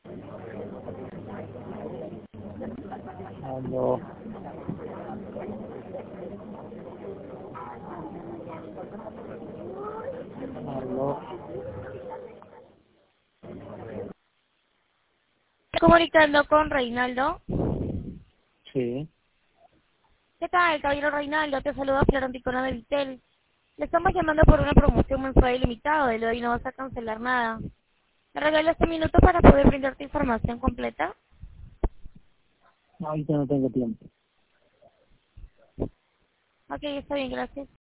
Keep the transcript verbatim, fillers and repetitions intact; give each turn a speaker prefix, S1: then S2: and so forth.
S1: Aló, aló,
S2: Comunicando con Reinaldo.
S1: sí,
S2: ¿Qué tal, caballero Reinaldo? Te saluda Flor Anticona de Vitel. Le estamos llamando por una promoción mensual ilimitada. De hoy no vas a cancelar nada. ¿Me regala este minuto para poder brindarte información completa?
S1: ahorita no tengo tiempo.
S2: Ok, está bien, gracias.